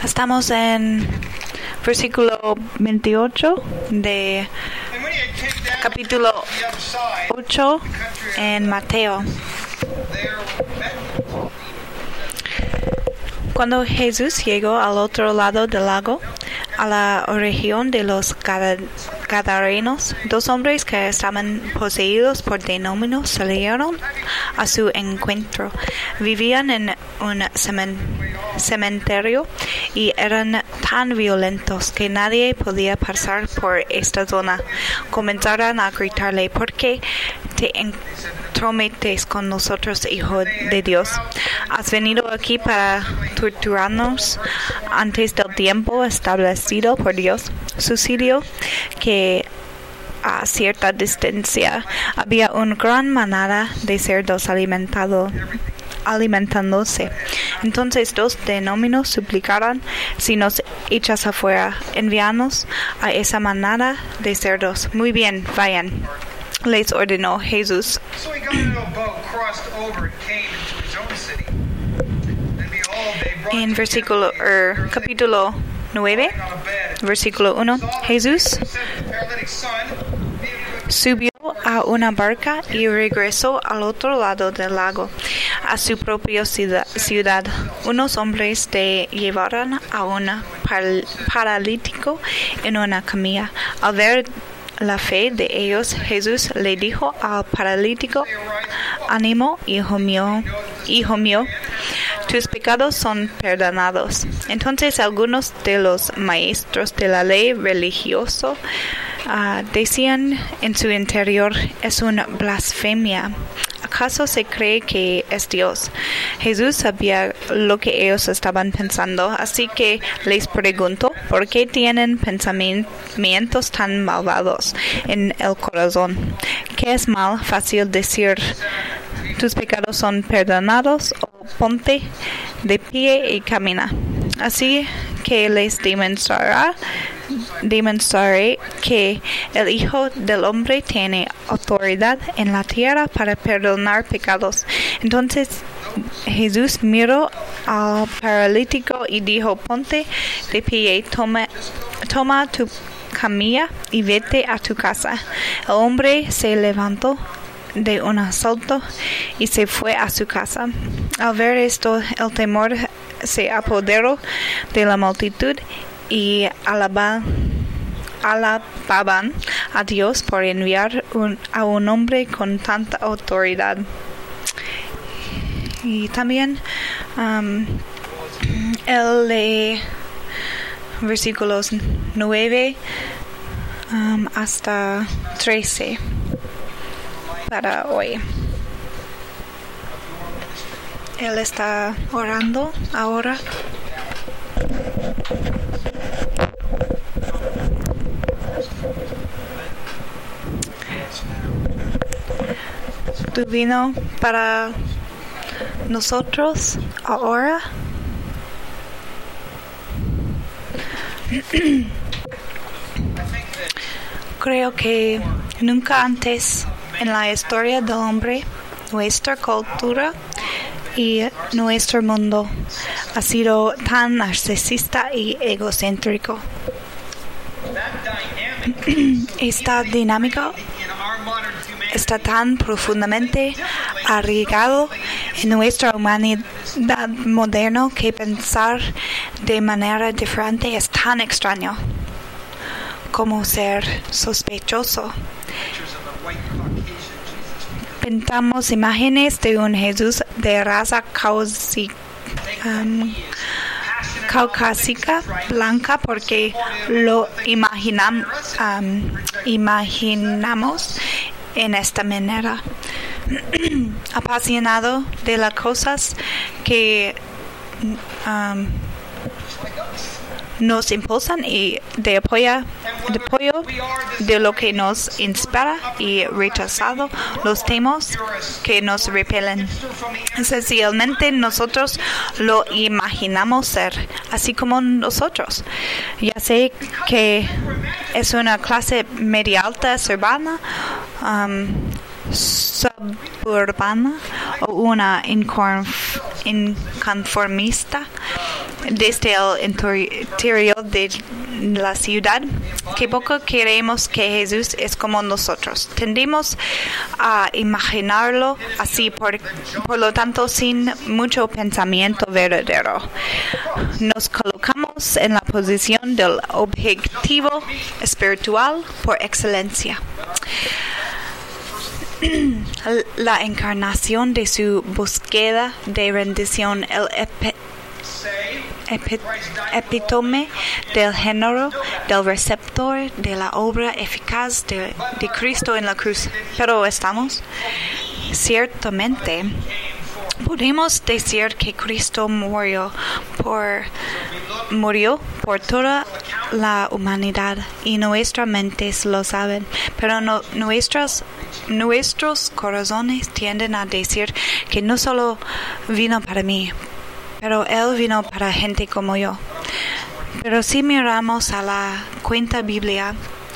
Estamos en versículo 28 de capítulo 8 en Mateo. Cuando Jesús llegó al otro lado del lago, a la región de los Gadarenos, dos hombres que estaban poseídos por demonios salieron a su encuentro. Vivían en un cementerio y eran tan violentos que nadie podía pasar por esta zona. Comenzaron a gritarle: ¿por qué te entrometes con nosotros, Hijo de Dios? ¿Has venido aquí para torturarnos antes del tiempo establecido por Dios? Sucedió que a cierta distancia había una gran manada de cerdos alimentándose. Entonces dos demonios suplicaron: si nos echas afuera, envíanos a esa manada de cerdos. Muy bien, vayan, les ordenó Jesús. En capítulo 9, versículo 1, Jesús subió a una barca y regresó al otro lado del lago, a su propia ciudad. Unos hombres le llevaron a un paralítico en una camilla. Al ver la fe de ellos, Jesús le dijo al paralítico: ánimo, hijo mío, tus pecados son perdonados. Entonces algunos de los maestros de la ley religiosa decían en su interior: es una blasfemia. ¿Acaso se cree que es Dios? Jesús sabía lo que ellos estaban pensando, así que les preguntó: ¿por qué tienen pensamientos tan malvados en el corazón? ¿Qué es más fácil decir: tus pecados son perdonados, o ponte de pie y camina? Así que les demostraré que el Hijo del Hombre tiene autoridad en la tierra para perdonar pecados. Entonces Jesús miró al paralítico y dijo: ponte de pie, toma tu camilla y vete a tu casa. El hombre se levantó de un salto y se fue a su casa. Al ver esto, el temor se apoderó de la multitud y alababan a Dios por enviar a un hombre con tanta autoridad. Y también el de versículos 9 hasta 13 para hoy. Él está orando ahora. Tú vino para nosotros ahora. Creo que nunca antes en la historia del hombre, nuestra cultura y nuestro mundo ha sido tan narcisista y egocéntrico. Esta dinámica está tan profundamente arraigado en nuestra humanidad moderna que pensar de manera diferente es tan extraño como ser sospechoso. Pintamos imágenes de un Jesús de raza caucásica blanca porque lo imaginamos en esta manera, apasionado de las cosas que nos impulsan y de apoyo de lo que nos inspira y rechazado los temas que nos repelen. Esencialmente nosotros lo imaginamos ser así como nosotros, ya sé que es una clase media alta urbana, suburbana o una inconformista. desde el interior de la ciudad, que poco creemos que Jesús es como nosotros. Tendemos a imaginarlo así, por lo tanto, sin mucho pensamiento verdadero. Nos colocamos en la posición del objetivo espiritual por excelencia. La encarnación de su búsqueda de rendición, el epítome del género del receptor de la obra eficaz de Cristo en la cruz. Pero estamos ciertamente. Podemos decir que Cristo murió por toda la humanidad y nuestras mentes lo saben, pero nuestros corazones tienden a decir que no solo vino para mí, pero Él vino para gente como yo. Pero si miramos a la cuenta bíblica,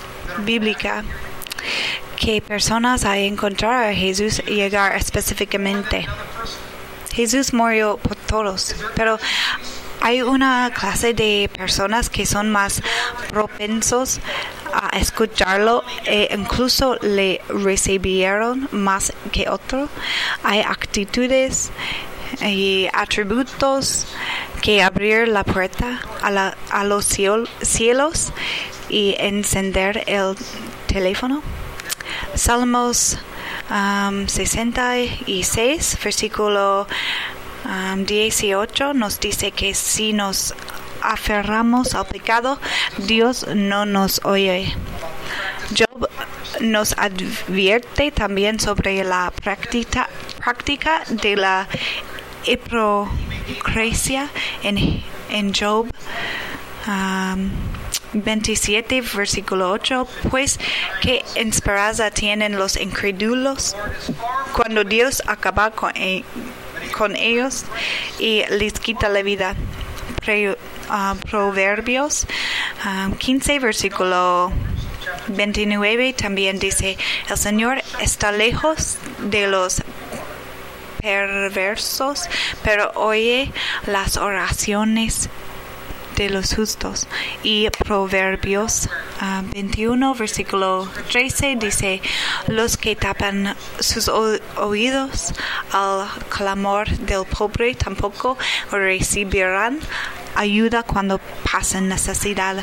que personas a encontrar a Jesús y llegar específicamente. Jesús murió por todos, pero hay una clase de personas que son más propensos a escucharlo e incluso le recibieron más que otro. Hay actitudes y atributos que abrir la puerta a los cielos y encender el teléfono. Salmos 66, versículo 18 nos dice que si nos aferramos al pecado, Dios no nos oye. Job nos advierte también sobre la práctica de la hipocresía en Job 27, versículo 8, pues qué esperanza tienen los incrédulos cuando Dios acaba con ellos y les quita la vida. Proverbios 15, versículo 29 también dice: el Señor está lejos de los perversos, pero oye las oraciones de los justos. Y Proverbios 21, versículo 13 dice: los que tapan sus oídos al clamor del pobre tampoco recibirán ayuda cuando pasen necesidad.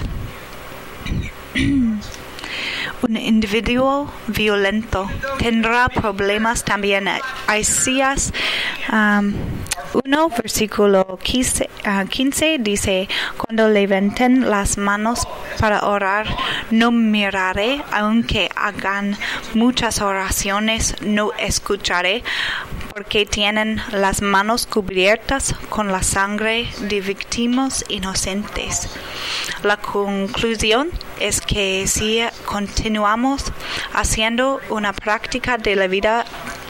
Un individuo violento tendrá problemas también. Isaías 1, versículo 15 dice: cuando levanten las manos para orar, no miraré, aunque hagan muchas oraciones, no escucharé, porque tienen las manos cubiertas con la sangre de víctimas inocentes. La conclusión es que si continuamos haciendo una práctica de la vida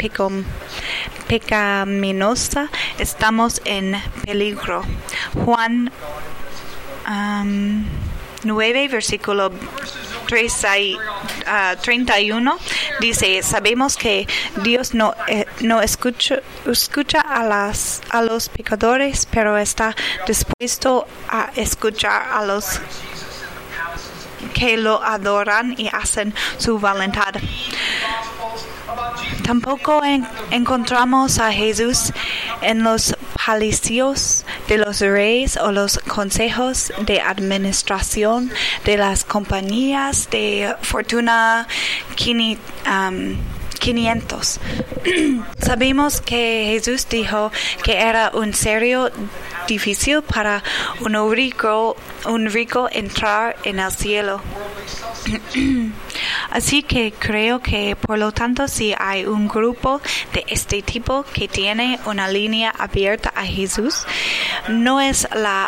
pecaminosa, estamos en peligro. Juan 9, versículo 31 dice: sabemos que Dios no escucha a los pecadores, pero está dispuesto a escuchar a los que lo adoran y hacen su voluntad. Tampoco encontramos a Jesús en los palacios de los reyes o los consejos de administración de las compañías de fortuna 500. Sabemos que Jesús dijo que era un serio difícil para un rico entrar en el cielo. Así que creo que, por lo tanto, si hay un grupo de este tipo que tiene una línea abierta a Jesús, no es la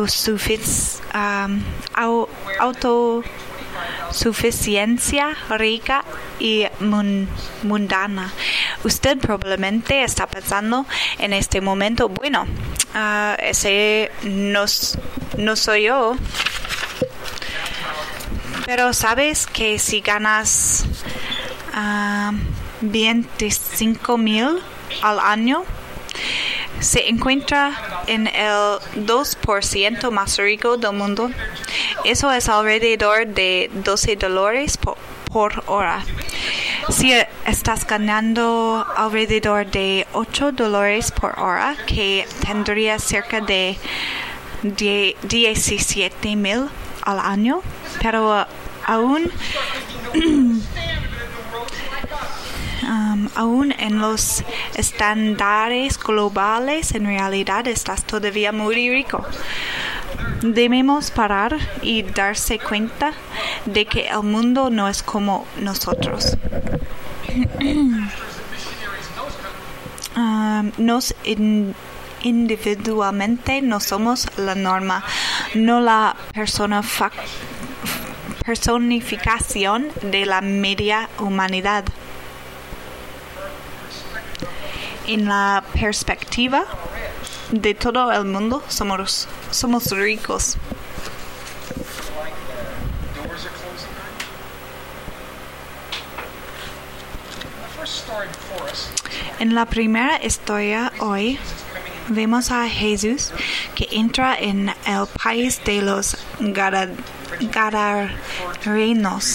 autosuficiencia rica y mundana. Usted probablemente está pensando en este momento: bueno, ese no soy yo. Pero sabes que si ganas 25,000 al año, se encuentra en el 2% más rico del mundo. Eso es alrededor de $12 por hora. Si estás ganando alrededor de $8 por hora, que tendría cerca de 17,000 al año, pero aún en los estándares globales, en realidad estás todavía muy rico. Debemos parar y darse cuenta de que el mundo no es como nosotros. Nos individualmente no somos la norma, no la personificación de la media humanidad. En la perspectiva de todo el mundo, somos ricos. En la primera historia hoy, vemos a Jesús que entra en el país de los Gadarenos.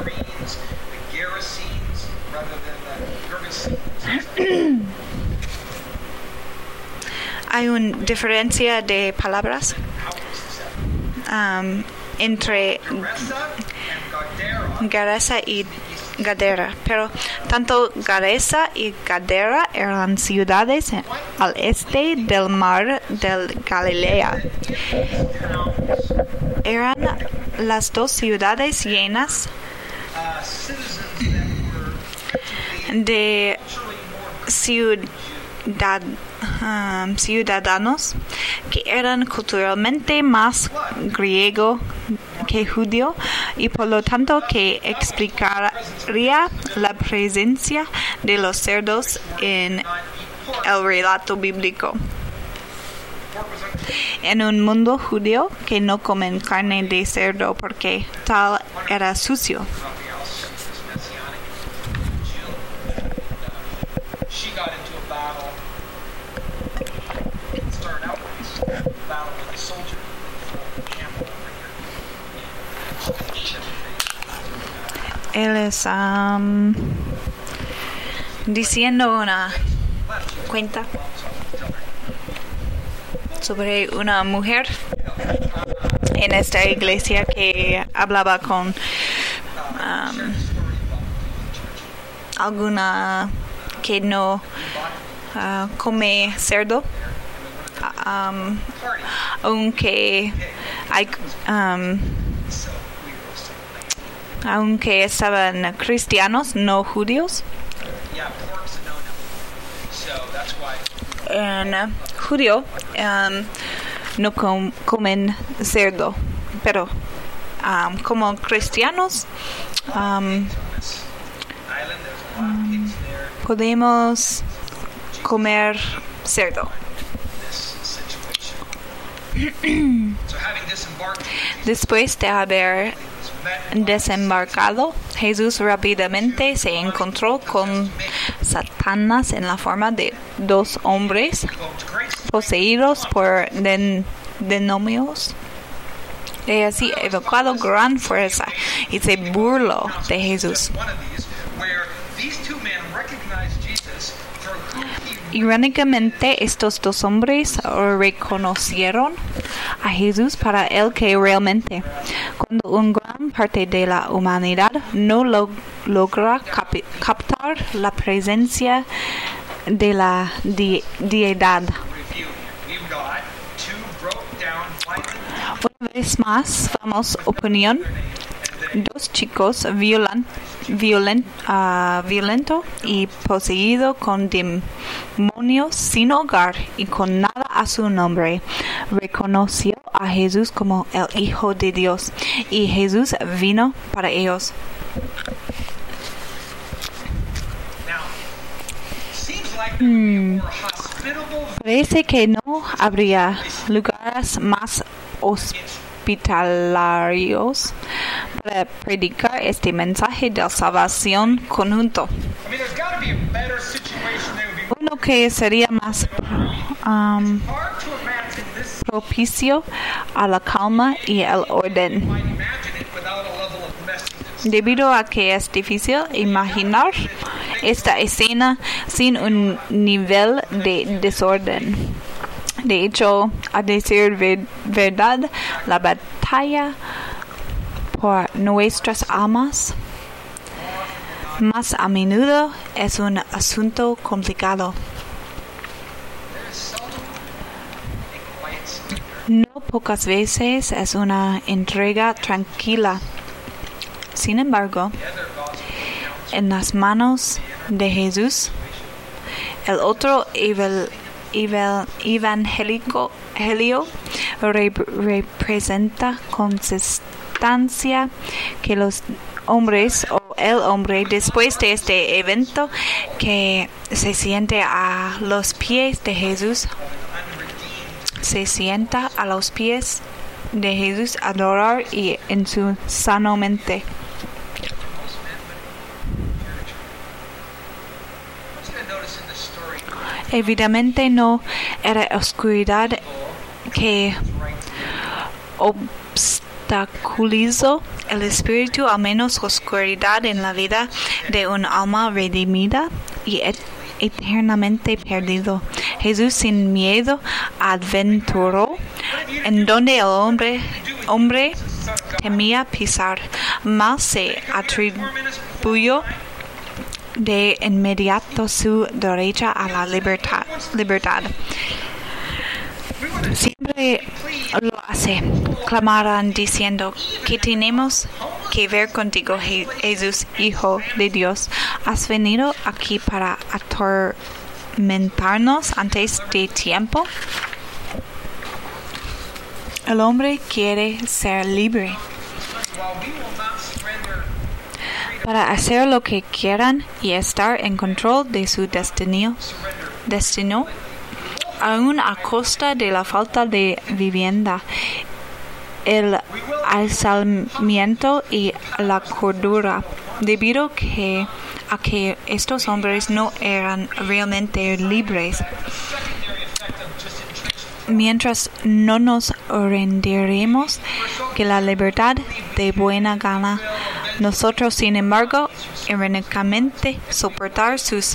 Hay una diferencia de palabras entre Gerasa y Gadara, pero tanto Gerasa y Gadara eran ciudades al este del mar de Galilea. Eran las dos ciudades llenas de ciudadanos que eran culturalmente más griego que judío y por lo tanto que explicaría la presencia de los cerdos en el relato bíblico. En un mundo judío que no comen carne de cerdo porque tal era sucio. Él es diciendo una cuenta sobre una mujer en esta iglesia que hablaba con alguna que no come cerdo, aunque estaban cristianos, no judíos. En judío no comen cerdo, pero como cristianos podemos comer cerdo. Después de haber desembarcado, Jesús rápidamente se encontró con Satanás en la forma de dos hombres poseídos por demonios. Y así evocado gran fuerza y se burló de Jesús. Irónicamente, estos dos hombres reconocieron a Jesús para el que realmente, cuando una gran parte de la humanidad no logra captar la presencia de la deidad. Una vez más, damos opinión. Dos chicos violento y poseído con demonios sin hogar y con nada a su nombre, reconoció a Jesús como el Hijo de Dios y Jesús vino para ellos. Parece que no habría lugares más hospitalarios para predicar este mensaje de salvación conjunto. Uno uno que sería más propicio a la calma y el orden. Debido a que es difícil imaginar esta escena sin un nivel de desorden. De hecho, a decir verdad, la batalla por nuestras almas más a menudo es un asunto complicado. No pocas veces es una entrega tranquila. Sin embargo, en las manos de Jesús, el otro evangelio representa consistencia que los hombres o el hombre después de este evento que se siente a los pies de Jesús, se sienta a los pies de Jesús a adorar y en su sano mente. Evidentemente no era oscuridad que obstaculizó el espíritu, al menos oscuridad en la vida de un alma redimida y eternamente perdido. Jesús sin miedo aventuró en donde el hombre temía pisar, mas se atribuyó de inmediato su derecho a la libertad. Siempre lo hace. Clamarán diciendo: ¿qué tenemos que ver contigo, Jesús, Hijo de Dios? ¿Has venido aquí para atormentarnos antes de tiempo? El hombre quiere ser libre para hacer lo que quieran y estar en control de su destino, aún a costa de la falta de vivienda, el aislamiento y la cordura, debido a que estos hombres no eran realmente libres. Mientras no nos rendiremos que la libertad de buena gana, nosotros, sin embargo, irónicamente soportar sus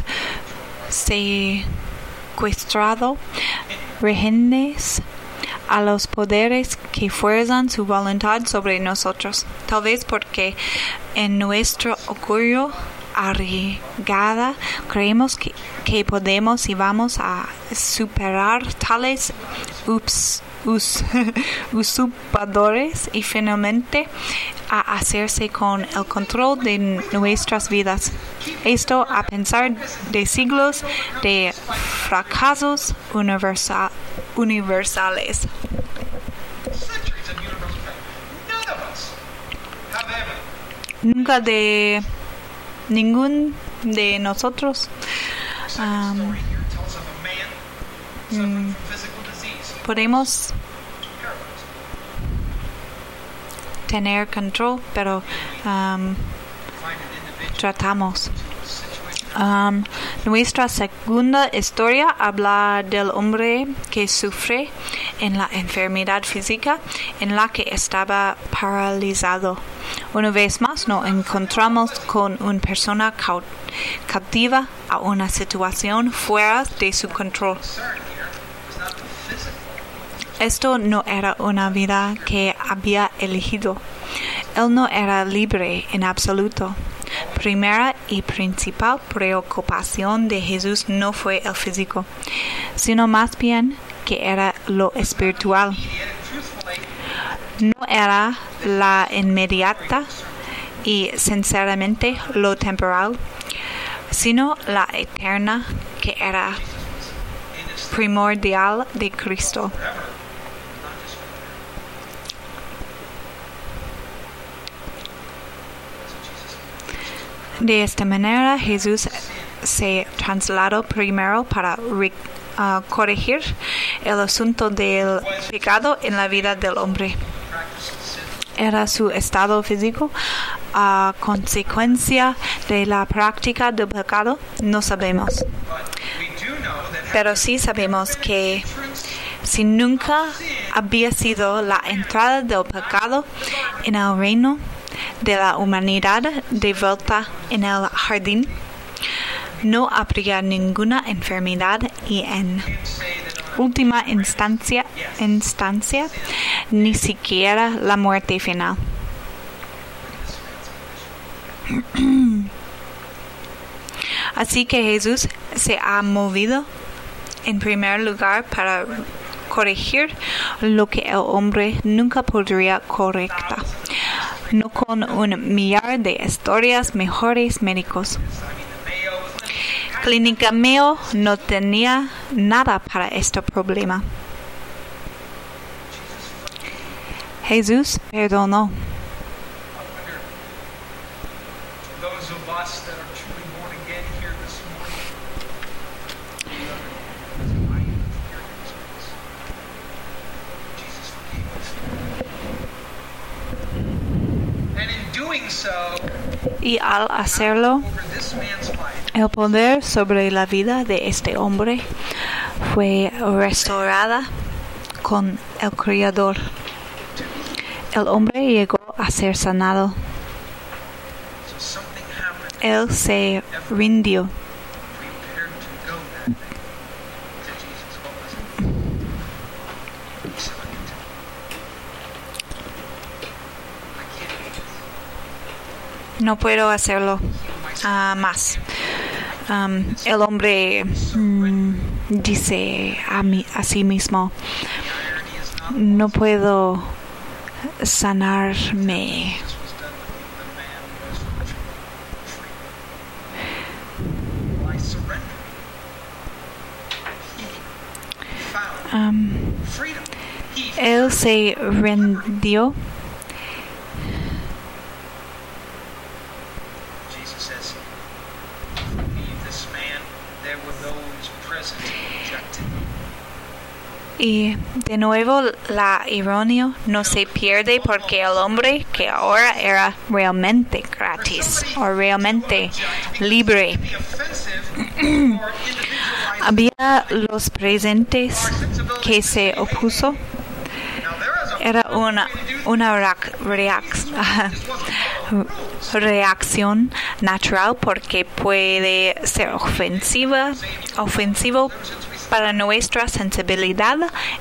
secuestrados regentes a los poderes que fuerzan su voluntad sobre nosotros, tal vez porque en nuestro orgullo arriesgada creemos que podemos y vamos a superar tales usurpadores y finalmente a hacerse con el control de nuestras vidas. Esto a pensar de siglos de fracasos universales. Nunca de ningún de nosotros podemos tener control, pero tratamos. Nuestra segunda historia habla del hombre que sufre en la enfermedad física en la que estaba paralizado. Una vez más nos encontramos con una persona cautiva a una situación fuera de su control. Esto no era una vida que había elegido. Él no era libre en absoluto. Primera y principal preocupación de Jesús no fue el físico, sino más bien que era lo espiritual. No era la inmediata y sinceramente lo temporal, sino la eterna que era primordial de Cristo. De esta manera, Jesús se trasladó primero para corregir el asunto del pecado en la vida del hombre. Era su estado físico a consecuencia de la práctica del pecado, no sabemos. Pero sí sabemos que si nunca había sido la entrada del pecado en el reino de la humanidad de vuelta en el jardín, no habría ninguna enfermedad y en última instancia ni siquiera la muerte final. Así que Jesús se ha movido en primer lugar para corregir lo que el hombre nunca podría correctar, no con un millar de historias mejores médicos. Clínica Mayo no tenía nada para este problema. Jesús perdonó. Y al hacerlo, el poder sobre la vida de este hombre fue restaurada con el Creador. El hombre llegó a ser sanado. Él se rindió. No puedo hacerlo más. El hombre dice a sí mismo, no puedo sanarme. Él se rindió. Y de nuevo la ironía no se pierde porque el hombre que ahora era realmente gratis o realmente libre. Había los presentes que se opuso. Era una reacción natural porque puede ser ofensivo para nuestra sensibilidad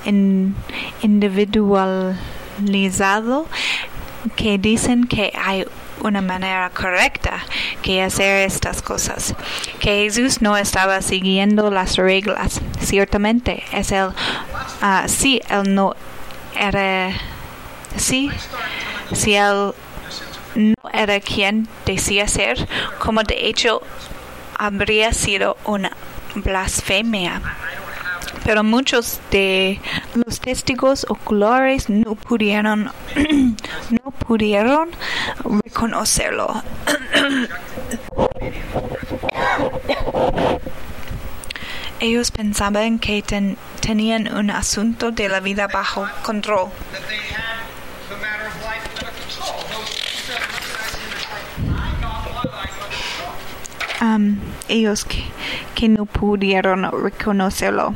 individualizado, que dicen que hay una manera correcta que hacer estas cosas, que Jesús no estaba siguiendo las reglas. Ciertamente es él, si él no era, si él no era quien decía ser, como de hecho habría sido una blasfemia. Pero muchos de los testigos oculares no pudieron reconocerlo. Ellos pensaban que tenían un asunto de la vida bajo control. Ellos que no pudieron reconocerlo.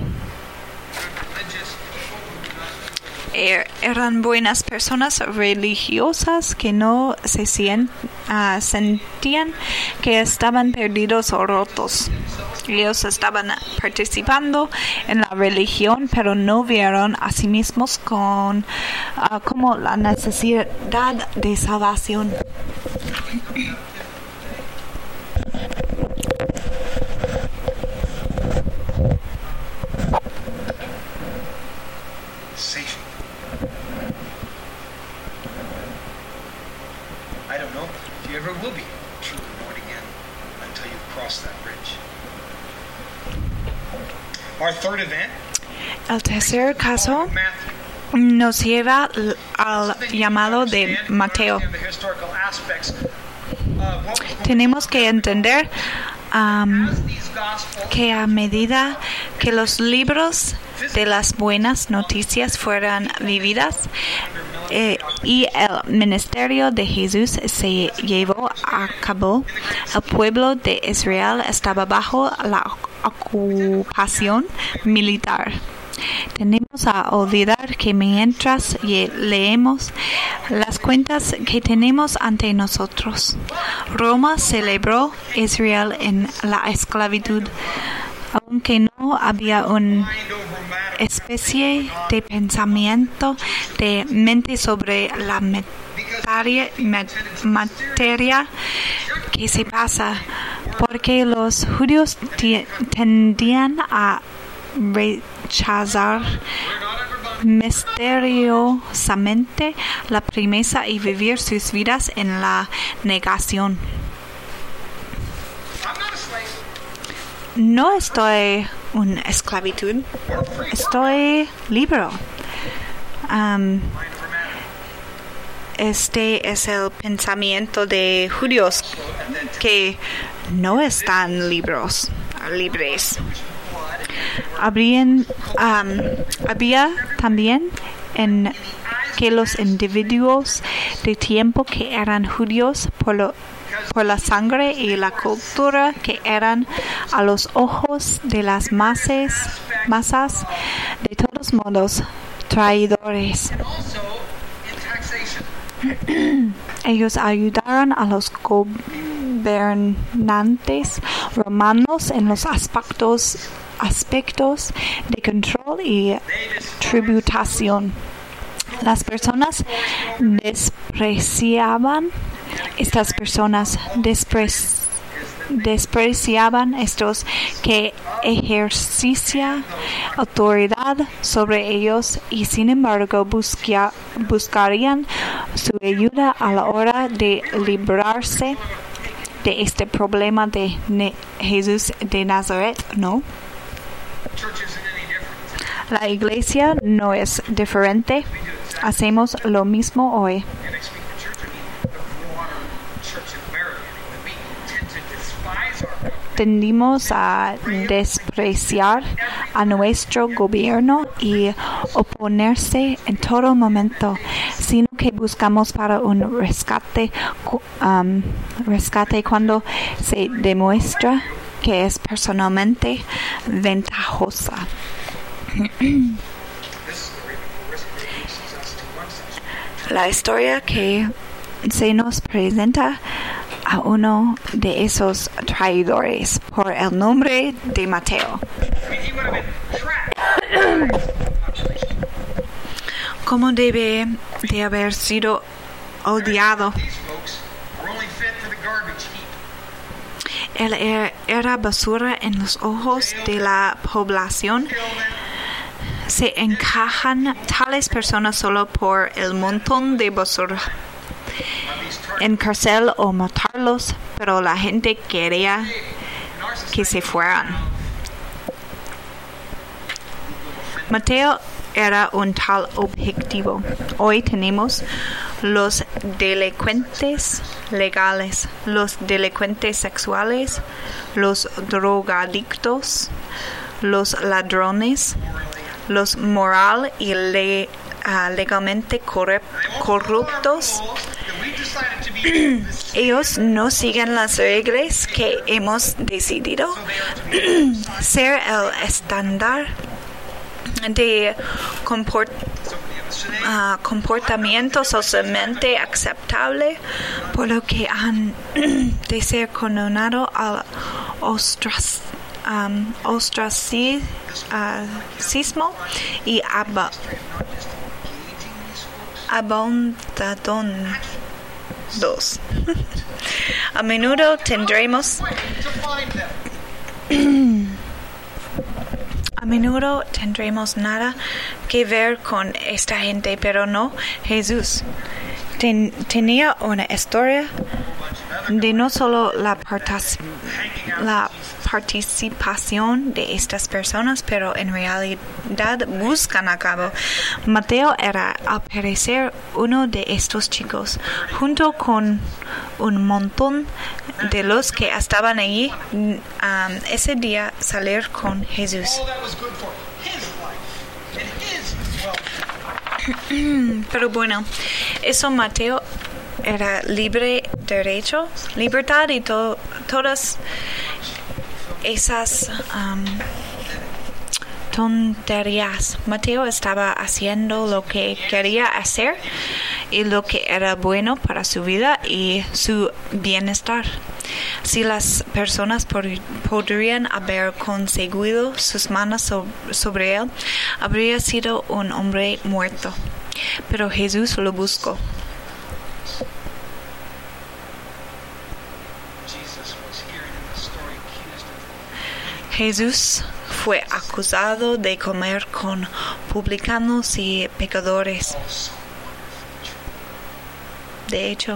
Eran buenas personas religiosas que no se sentían que estaban perdidos o rotos. Ellos estaban participando en la religión, pero no vieron a sí mismos como la necesidad de salvación. El tercer caso nos lleva al llamado de Mateo. Tenemos que entender que a medida que los libros de las buenas noticias fueran vividas y el ministerio de Jesús se llevó a cabo, el pueblo de Israel estaba bajo la ocupación militar. Tenemos a olvidar que mientras leemos las cuentas que tenemos ante nosotros, Roma celebró Israel en la esclavitud, aunque no había una especie de pensamiento de mente sobre la materia que se pasa, porque los judíos tendían a rechazar misteriosamente la promesa y vivir sus vidas en la negación. No estoy en esclavitud, estoy libre. Este es el pensamiento de judíos que no están libres. Había también en que los individuos de tiempo que eran judíos por la sangre y la cultura que eran a los ojos de las masas de todos modos traidores. Ellos ayudaron a los gobernantes romanos en los aspectos de control y tributación. Estas personas despreciaban estos que ejercían autoridad sobre ellos y sin embargo buscarían su ayuda a la hora de librarse de este problema de Jesús de Nazaret, ¿no? La iglesia no es diferente. Hacemos lo mismo hoy. Tendimos a despreciar a nuestro gobierno y oponerse en todo momento, sino que buscamos para un rescate cuando se demuestra que es personalmente ventajosa. La historia que se nos presenta a uno de esos traidores por el nombre de Mateo. ¿Cómo debe de haber sido odiado? Él era basura en los ojos de la población. Se encajan tales personas solo por el montón de basura en cárcel o matarlos, pero la gente quería que se fueran. Mateo era un tal objetivo. Hoy tenemos los delincuentes legales, los delincuentes sexuales, los drogadictos, los ladrones, los moral y legalmente corruptos. Ellos no siguen las reglas que hemos decidido ser el estándar de comportamiento socialmente aceptable, por lo que han de ser condenados al ostracismo y abandonados. A menudo tendremos nada que ver con esta gente, pero no Jesús. Tenía una historia de no solo la participación de estas personas, pero en realidad buscan a cabo. Mateo era al parecer uno de estos chicos, junto con un montón de los que estaban allí ese día salir con Jesús. Pero bueno, eso Mateo era libertad y todas esas tonterías. Mateo estaba haciendo lo que quería hacer y lo que era bueno para su vida y su bienestar. Si las personas podrían haber conseguido sus manos sobre él, habría sido un hombre muerto. Pero Jesús lo buscó. Jesús fue acusado de comer con publicanos y pecadores. De hecho,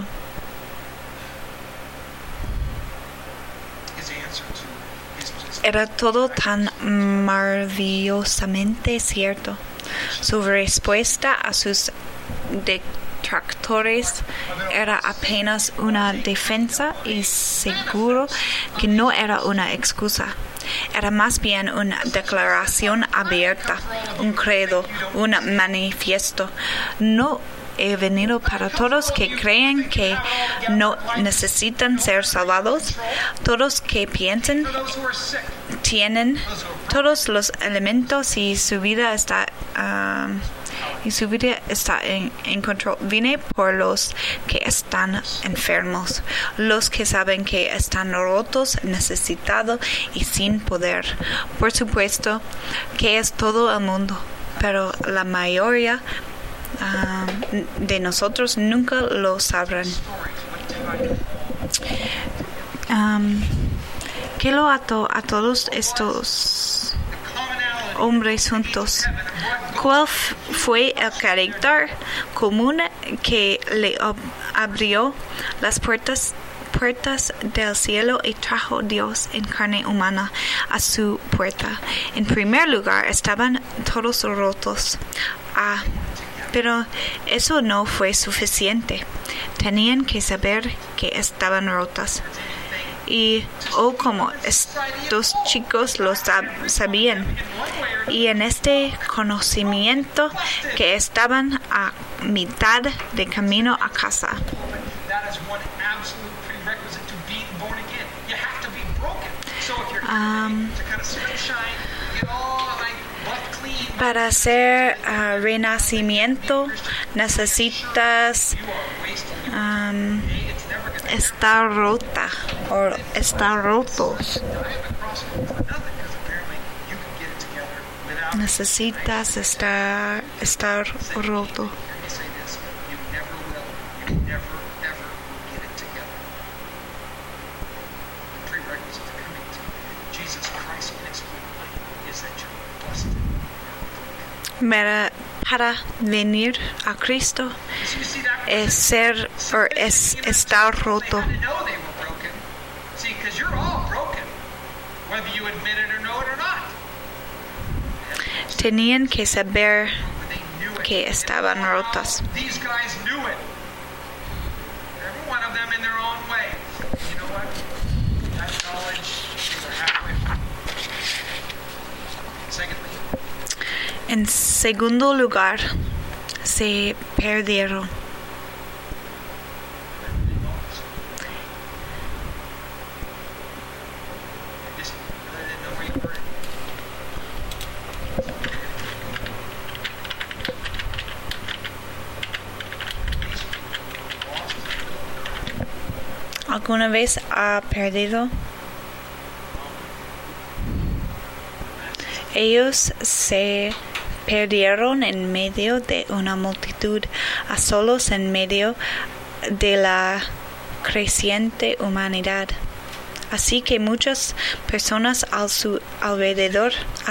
era todo tan maravillosamente cierto. Su respuesta a sus detractores era apenas una defensa y seguro que no era una excusa. Era más bien una declaración abierta, un credo, un manifiesto. No he venido para todos que creen que no necesitan ser salvados, todos que piensan tienen todos los elementos y su vida está en control. Vine por los que están enfermos, los que saben que están rotos, necesitados y sin poder. Por supuesto que es todo el mundo, pero la mayoría de nosotros nunca lo sabrán. ¿Qué lo ató a todos estos hombres juntos? ¿Cuál fue el carácter común que le abrió las puertas del cielo y trajo Dios en carne humana a su puerta? En primer lugar, estaban todos rotos. Pero eso no fue suficiente. Tenían que saber que estaban rotas. Y como estos chicos lo sabían. Y en este conocimiento que estaban a mitad de camino a casa. Para hacer renacimiento necesitas estar rota o estar rotos. Necesitas estar roto. Para venir a Cristo es estar roto. Tenían que saber que estaban rotas. En segundo lugar, se perdieron. ¿Alguna vez ha perdido? Ellos se perdieron en medio de una multitud, a solos en medio de la creciente humanidad. Así que muchas personas a su alrededor,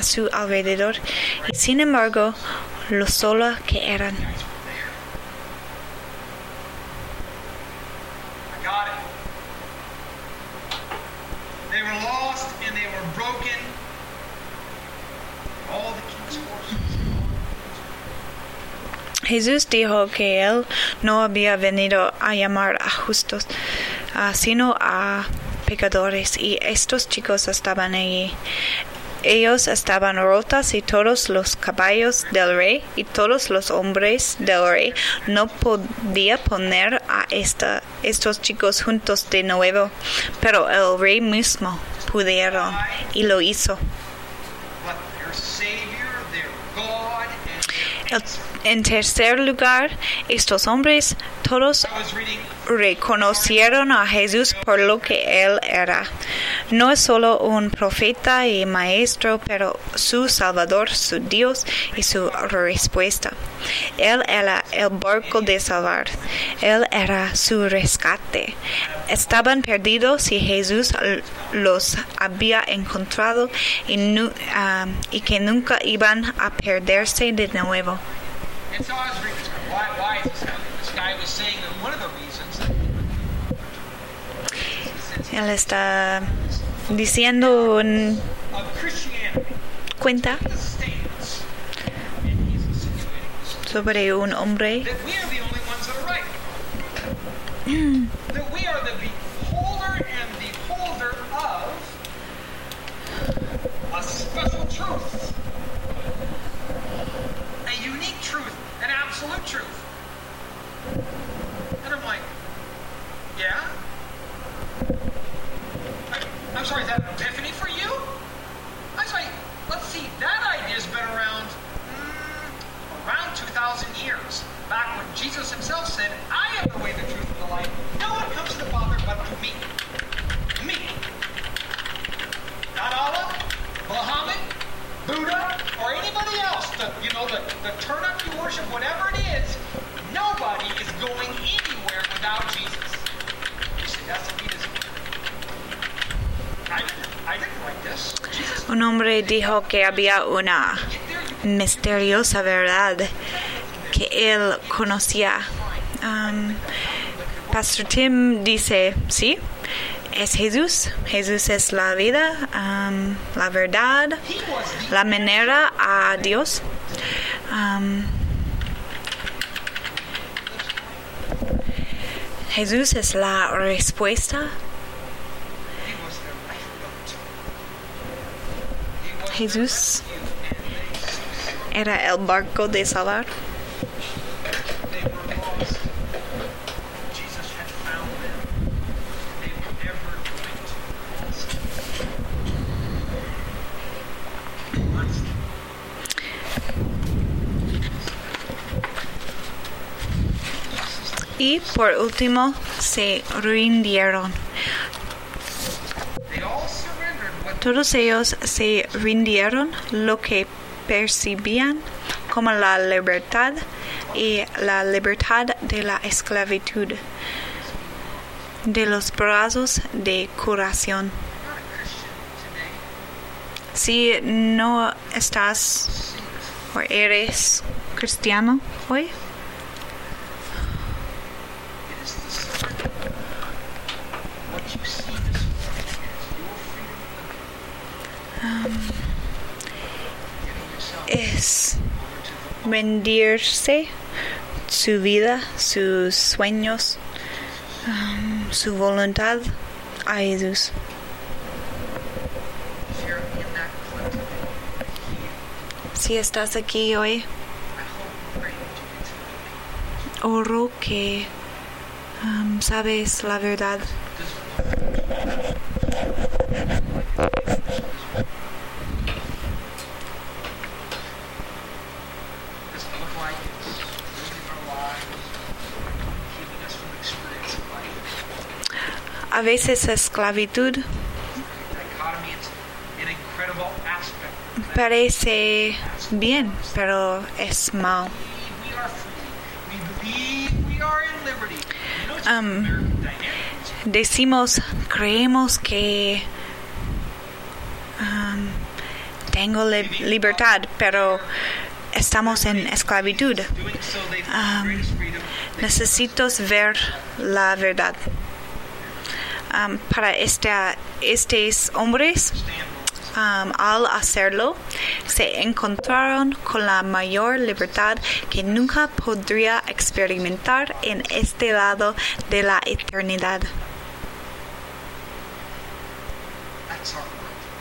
y sin embargo, lo sola que eran. Jesús dijo que Él no había venido a llamar a justos, sino a pecadores, y estos chicos estaban allí. Ellos estaban rotos y todos los caballos del rey y todos los hombres del rey no podía poner a estos chicos juntos de nuevo, pero el rey mismo pudieron, y lo hizo. But their Savior, their God, and En tercer lugar, estos hombres todos I was reading reconocieron a Jesús por lo que Él era. No es solo un profeta y maestro, pero su Salvador, su Dios y su respuesta. Él era el barco de salvar. Él era su rescate. Estaban perdidos y Jesús los había encontrado y que nunca iban a perderse de nuevo. And so I was reading this. Why is this happening? This guy was saying that one of the reasons Él está diciendo of Christianity cuenta stands, and he's insinuating this, sobre un hombre that we are the only ones that are right. That we are the beholder and beholder of a special truth. A unique truth, an absolute truth. And I'm like, yeah? I'm sorry, is that an epiphany for you? I was like, let's see, that idea's been around 2,000 years. Back when Jesus himself said, I am the way, the truth, and the life. No one comes to the Father but through me. Me. Not Allah, Muhammad, Buddha, or anybody else. The turn up you worship, whatever it is, nobody is going anywhere without Jesus. You see, that's elitism. I didn't write this. Jesus, Un hombre dijo que había una misteriosa verdad que él conocía. Pastor Tim dice, sí, es Jesús. Jesús es la vida, la verdad, la manera a Dios. Jesús es la respuesta. Jesús era el barco de salvar. they were lost. Jesus had found them. They were ever going to Y por último se rindieron. They all surrendered what Todos ellos se rindieron lo que percibían como la libertad y la libertad de la esclavitud, de los brazos de curación. not a Christian today. Si no estás o eres cristiano hoy, It is the surrender. What you see this morning is your freedom of living. Giving yourself es over to the rendirse su vida, sus sueños, su voluntad a Jesús. If you're in that clip today, Si estás aquí hoy, I hope and pray that you get to the oro que sabes la verdad. Does it look like it's living our lives, keeping us from experiencing life? A veces esclavitud Dichotomy, it's an incredible aspect. parece bien, pero es mal. We are free. We believe we are in liberty. You know, it's very dynamic. Decimos, creemos que tengo libertad, pero estamos en esclavitud. Doing so, they find greatest freedom. Necesito ver la verdad. Para estos hombres, al hacerlo, se encontraron con la mayor libertad que nunca podría experimentar en este lado de la eternidad. That's our work.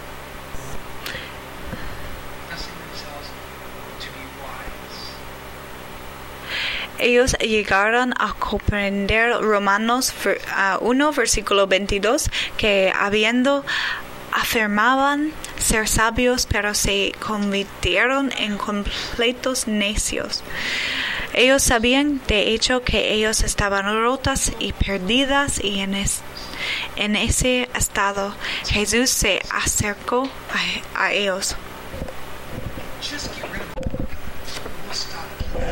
Confessing themselves to be wise. Ellos llegaron a comprender Romanos 1, versículo 22, que habiendo Afirmaban ser sabios, pero se convirtieron en completos necios. Ellos sabían de hecho que ellos estaban rotas y perdidas, y en ese estado Jesús se acercó a ellos. Just get rid of it. We'll stop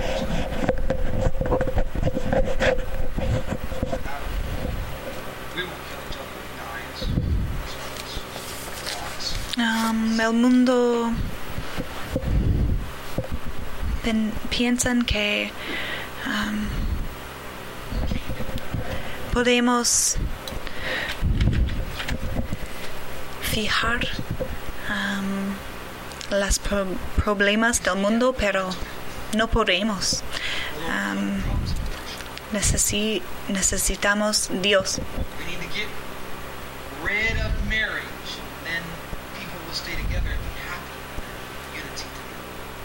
we won't kill each other with knives, swords, rocks. El mundo piensan que podemos fijar los problemas del mundo, pero no podemos. Necesitamos Dios. We need to get rid of marriage, then people will stay together and be happy. Unity together.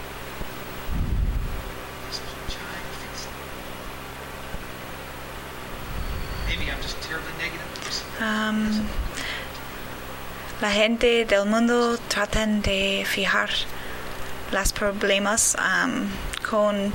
Just try and fix it. Maybe I'm just terribly negative. La gente del mundo tratan de fijar los problemas con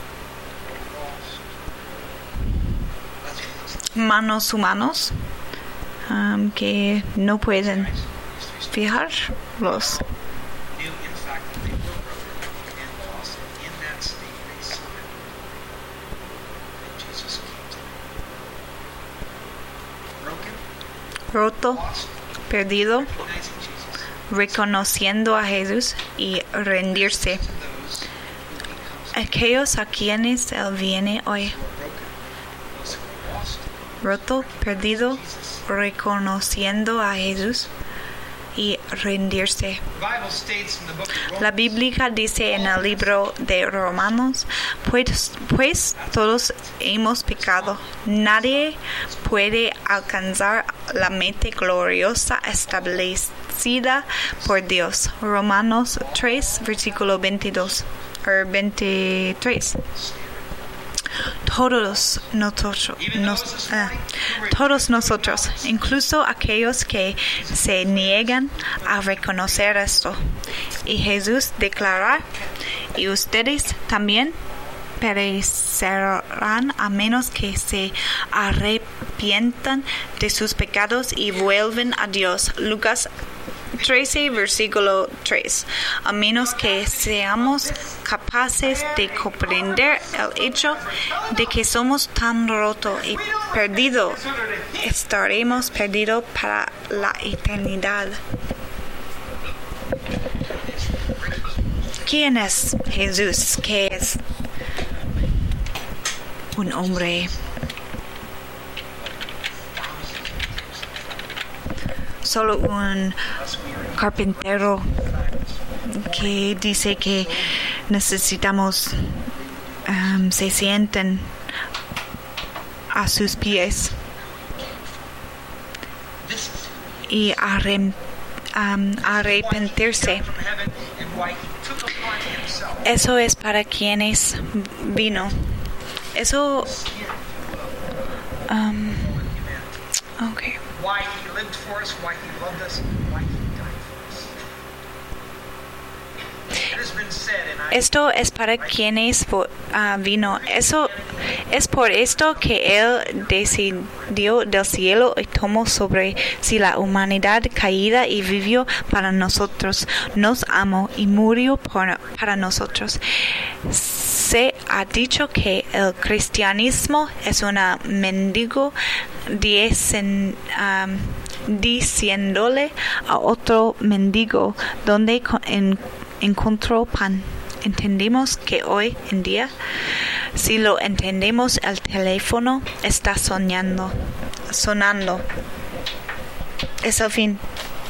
manos humanos que no pueden fijarlos. Knew, in fact, that they were broken and lost. In that state, they surrendered. And Jesus came to them. Broken, Roto, lost, perdido, recognizing Jesus. reconociendo a Jesús y rendirse. To those who becomes Aquellos a quienes Él viene hoy. broken, those who are lost, Roto, perdido, reconociendo a Jesús y rendirse. The Bible states in the book of La Romans, Biblia dice en el libro de Romanos, pues todos hemos pecado. Nadie puede alcanzar la meta gloriosa establecida por Dios. Romanos 3, versículo 22 o 23. Todos nosotros, incluso aquellos que se niegan a reconocer esto. Y Jesús declara, y ustedes también perecerán a menos que se arrepientan de sus pecados y vuelven a Dios. Lucas 13, versículo 3. A menos que seamos capaces de comprender el hecho de que somos tan rotos y perdidos, estaremos perdidos para la eternidad. ¿Quién es Jesús? ¿Qué es? Un hombre solo un carpintero que dice que necesitamos se sienten a sus pies y arrepentirse. from heaven and why he took upon himself Eso es para quienes vino. Eso okay. why he lived for us, why he loved us, why he died for us. It has been said, and I Esto es para quienes vino. Eso es por esto que Él descendió del cielo y tomó sobre sí la humanidad caída y vivió para nosotros. Nos amó y murió para nosotros. Se ha dicho que el cristianismo es una mendigo diciéndole a otro mendigo donde encontró pan. Entendemos que hoy en día, si lo entendemos, el teléfono está sonando. Es el fin.